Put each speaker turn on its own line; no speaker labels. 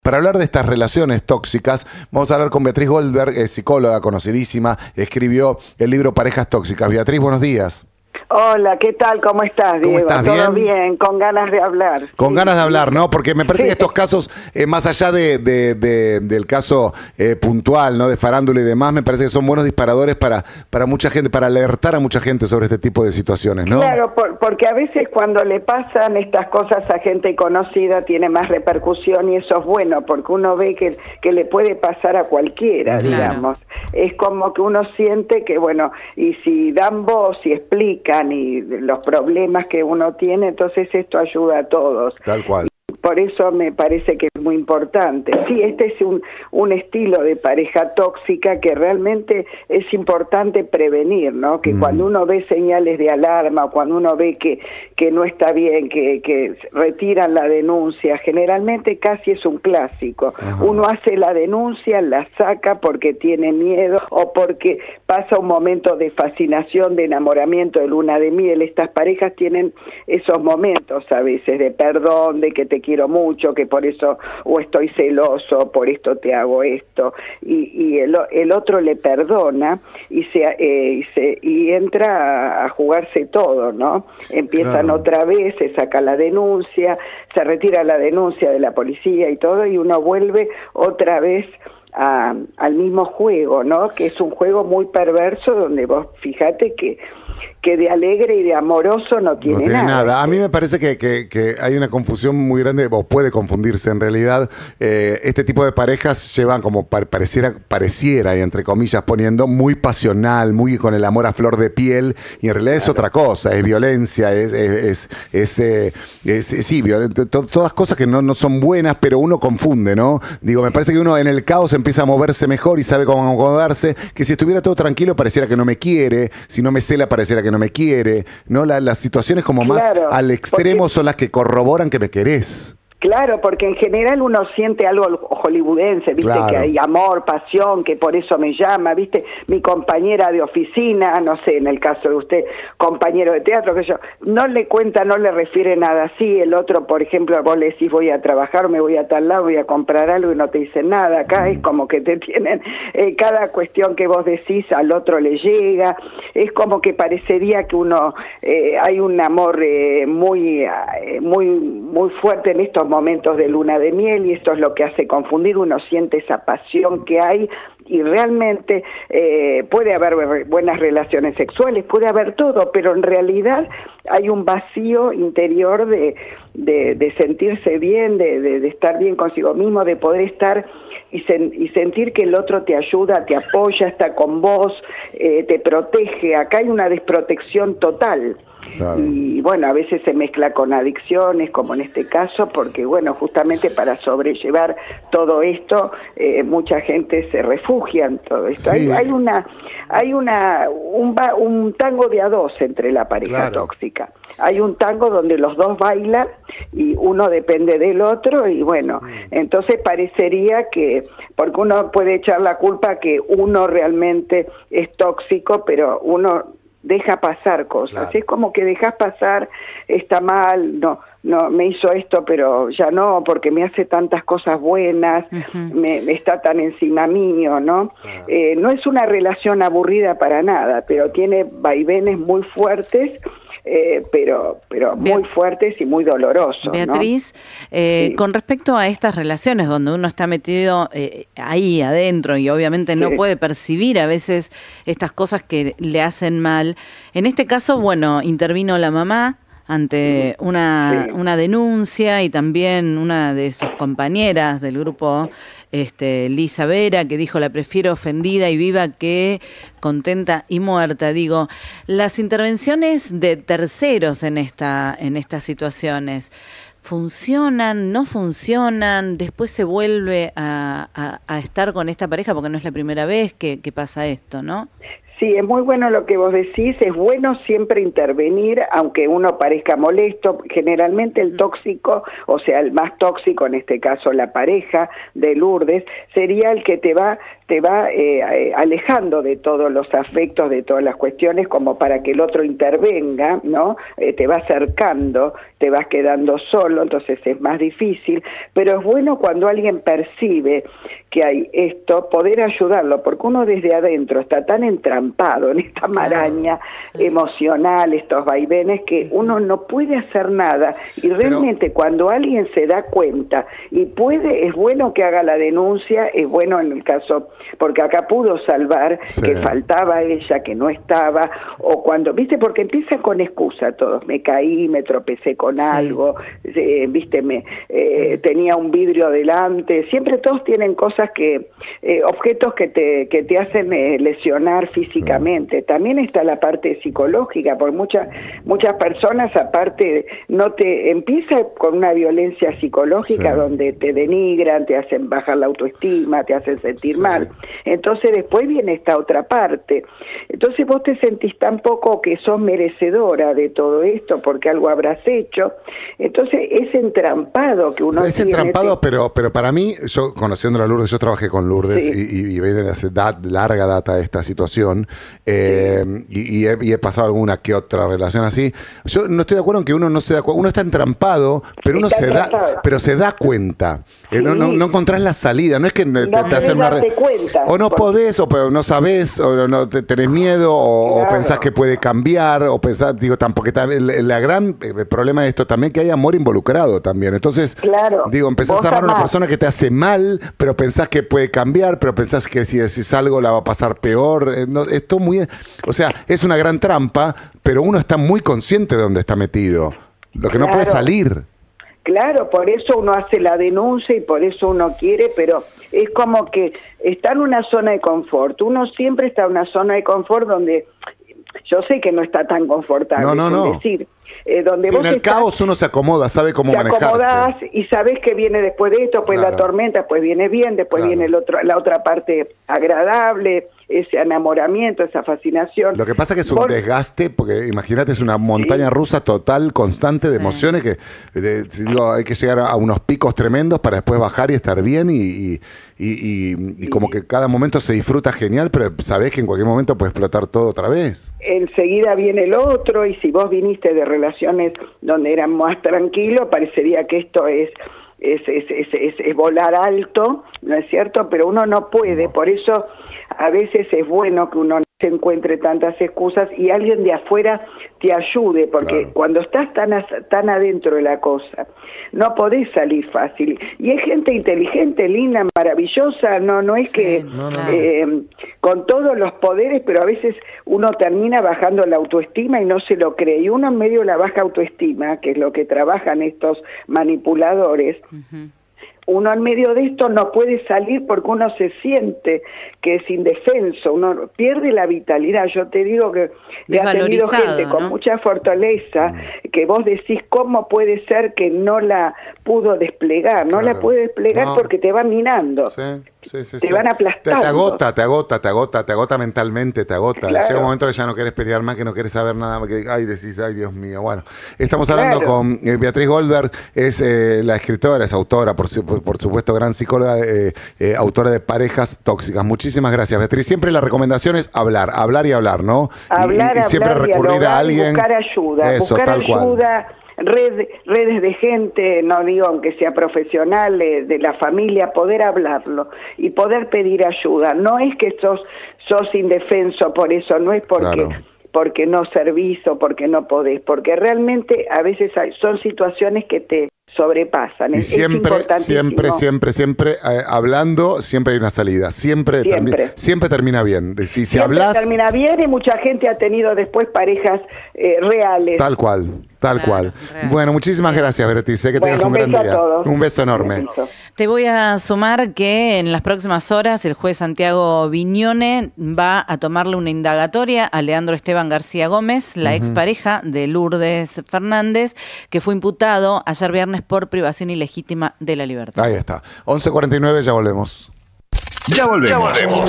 Para hablar de estas relaciones tóxicas, vamos a hablar con Beatriz Goldberg, psicóloga conocidísima, escribió el libro Parejas Tóxicas. Beatriz, buenos días.
Hola, ¿qué tal? ¿Cómo estás, Diego?
¿Cómo estás?
¿Todo
¿Bien?
bien? Con ganas de hablar.
Con ganas de hablar, ¿no? Porque me parece
Sí.
que estos casos, más allá del caso puntual, ¿no? De farándula y demás, me parece que son buenos disparadores para mucha gente, para alertar a mucha gente sobre este tipo de situaciones, ¿no?
Claro, porque a veces cuando le pasan estas cosas a gente conocida tiene más repercusión y eso es bueno, porque uno ve que le puede pasar a cualquiera,
Claro.
digamos. Es como que uno siente que, bueno, y si dan voz y explican y los problemas que uno tiene, entonces esto ayuda a todos.
Tal cual.
Por eso me parece que es muy importante. Sí, este es un estilo de pareja tóxica que realmente es importante prevenir, ¿no? Que cuando uno ve señales de alarma, o cuando uno ve que no está bien, que retiran la denuncia, generalmente casi es un clásico.
Ajá.
Uno hace la denuncia, la saca porque tiene miedo o porque pasa un momento de fascinación, de enamoramiento, de luna de miel. Estas parejas tienen esos momentos a veces de perdón, de que te quiero mucho, que por eso o estoy celoso, por esto te hago esto, y el otro le perdona y entra a jugarse todo, ¿no? Empiezan
Claro.
otra vez, se saca la denuncia, se retira la denuncia de la policía y todo, y uno vuelve otra vez al mismo juego, ¿no? Que es un juego muy perverso donde vos fíjate que de alegre y de amoroso no tiene nada.
A mí me parece que hay una confusión muy grande, o puede confundirse en realidad. Este tipo de parejas llevan como pareciera, y entre comillas poniendo, muy pasional, muy con el amor a flor de piel, y en realidad es otra cosa, es violencia, todas cosas que no son buenas, pero uno confunde, ¿no? Digo, me parece que uno en el caos empieza a moverse mejor y sabe cómo acomodarse, que si estuviera todo tranquilo pareciera que no me quiere, si no me cela pareciera que no me quiere, ¿no? Las situaciones como
Claro,
más al extremo son las que corroboran que me querés.
Claro, porque en general uno siente algo hollywoodense, ¿viste?
Claro.
Que hay amor, pasión, que por eso me llama, ¿viste? Mi compañera de oficina, no sé, en el caso de usted, compañero de teatro, que yo, no le cuenta, no le refiere nada así. El otro, por ejemplo, vos le decís voy a trabajar, me voy a tal lado, voy a comprar algo y no te dicen nada. Acá es como que te tienen, cada cuestión que vos decís al otro le llega. Es como que parecería que uno, hay un amor muy fuerte en estos momentos de luna de miel, y esto es lo que hace confundir. Uno siente esa pasión que hay y realmente puede haber buenas relaciones sexuales, puede haber todo, pero en realidad hay un vacío interior de sentirse bien, de estar bien consigo mismo, de poder estar y sentir que el otro te ayuda, te apoya, está con vos, te protege. Acá hay una desprotección total.
Claro.
Y bueno, a veces se mezcla con adicciones, como en este caso, porque bueno, justamente para sobrellevar todo esto, mucha gente se refugia en todo esto.
Sí.
Hay un tango de a dos entre la pareja
Claro.
tóxica. Hay un tango donde los dos bailan y uno depende del otro, y bueno, entonces parecería que, porque uno puede echar la culpa que uno realmente es tóxico, pero uno deja pasar cosas.
Claro.
Es como que dejas pasar, está mal, no me hizo esto, pero ya no, porque me hace tantas cosas buenas, me está tan encima mío, ¿no?
Claro.
No es una relación aburrida para nada, pero tiene vaivenes muy fuertes, pero muy fuertes y muy dolorosos,
Beatriz,
¿no? Sí.
con respecto a estas relaciones donde uno está metido ahí adentro y obviamente no
Sí.
puede percibir a veces estas cosas que le hacen mal, en este caso, bueno, intervino la mamá ante una denuncia, y también una de sus compañeras del grupo, Lisa Vera, que dijo: la prefiero ofendida y viva que contenta y muerta. Digo, las intervenciones de terceros en estas situaciones, ¿funcionan, no funcionan? ¿Después se vuelve a estar con esta pareja? Porque no es la primera vez que pasa esto, ¿no?
Sí, es muy bueno lo que vos decís, es bueno siempre intervenir, aunque uno parezca molesto. Generalmente el tóxico, o sea, el más tóxico, en este caso la pareja de Lourdes, sería el que te va alejando de todos los afectos, de todas las cuestiones, como para que el otro intervenga, ¿no? Te va acercando, te vas quedando solo, entonces es más difícil, pero es bueno cuando alguien percibe que hay esto, poder ayudarlo, porque uno desde adentro está tan entrampado en esta maraña emocional, estos vaivenes, que uno no puede hacer nada, y realmente cuando alguien se da cuenta y puede, es bueno que haga la denuncia, es bueno en el caso, porque acá pudo salvar, que faltaba ella, que no estaba, o cuando, viste, porque empiezan con excusa todos, me caí, me tropecé con algo, viste, tenía un vidrio delante, siempre todos tienen cosas que, objetos que te hacen lesionar físicamente. También está la parte psicológica, porque muchas personas aparte empieza con una violencia psicológica donde te denigran, te hacen bajar la autoestima, te hacen sentir mal. Entonces después viene esta otra parte. Entonces vos te sentís tan poco que sos merecedora de todo esto porque algo habrás hecho. Entonces es entrampado que uno...
Es entrampado, pero para mí, yo conociendo a Lourdes, yo trabajé con Lourdes y viene de hace larga data esta situación, y he pasado alguna que otra relación así. Yo no estoy de acuerdo en que uno no se da cuenta, uno está entrampado, pero uno se da cuenta. No encontrás la salida, no es que te hacen una...
cuenta,
o no podés, o no sabés, o no tenés miedo, o pensás que puede cambiar, o pensás, digo, tampoco, el gran problema de esto también que hay amor involucrado también. Entonces, digo, empezás a amar a una persona que te hace mal, pero pensás que puede cambiar, pero pensás que si decís algo la va a pasar peor. Esto muy, o sea, es una gran trampa, pero uno está muy consciente de dónde está metido, lo que no puede salir.
Claro, por eso uno hace la denuncia y por eso uno quiere, pero es como que está en una zona de confort. Uno siempre está en una zona de confort donde yo sé que no está tan confortable.
No.
Decir, donde
sí,
vos
en el caos uno se acomoda, sabe cómo manejarse. Te acomodás
y sabés que viene después de esto, pues la tormenta, después viene bien, después viene la otra parte agradable, ese enamoramiento, esa fascinación.
Lo que pasa es que es un desgaste, porque imagínate, es una montaña rusa total, constante de emociones, que digo, hay que llegar a unos picos tremendos para después bajar y estar bien, y como que cada momento se disfruta genial, pero sabés que en cualquier momento puede explotar todo otra vez.
Enseguida viene el otro, y si vos viniste de relaciones donde eran más tranquilos, parecería que esto es volar alto, ¿no es cierto? Pero uno no puede, por eso a veces es bueno que uno no se encuentre tantas excusas y alguien de afuera te ayude, porque cuando estás tan adentro de la cosa, no podés salir fácil. Y es gente inteligente, linda, maravillosa, no es que con todos los poderes, pero a veces uno termina bajando la autoestima y no se lo cree. Y uno en medio de la baja autoestima, que es lo que trabajan estos manipuladores, uno en medio de esto no puede salir porque uno se siente que es indefenso, uno pierde la vitalidad. Yo te digo que he tenido gente con mucha fortaleza que vos decís cómo puede ser que no la pudo desplegar, no la puede desplegar porque te van minando. Te van aplastando.
Te agota mentalmente, te agota. Llega un momento que ya no querés pelear más, que no querés saber nada más, que decís, ay Dios mío. Bueno, estamos hablando con Beatriz Goldberg, es la escritora, es autora, por supuesto, gran psicóloga, autora de Parejas Tóxicas. Muchísimas gracias, Beatriz. Siempre la recomendación es hablar y hablar, ¿no?
Hablar,
siempre recurrir a alguien.
Buscar ayuda, redes de gente, no digo aunque sea profesional, de la familia, poder hablarlo y poder pedir ayuda. No es que sos indefenso por eso, no es porque no servís o porque no podés, porque realmente a veces son situaciones que te sobrepasan.
Y siempre hablando, siempre hay una salida. Siempre termina bien. Si hablas,
termina bien, y mucha gente ha tenido después parejas reales.
Tal cual. Bueno, muchísimas gracias, Beatriz. Que tengas un gran día. Un beso enorme.
Te voy a sumar que en las próximas horas el juez Santiago Viñone va a tomarle una indagatoria a Leandro Esteban García Gómez, la expareja de Lourdes Fernández, que fue imputado ayer viernes por privación ilegítima de la libertad.
Ahí está. 11:49, ya volvemos.
Ya volvemos.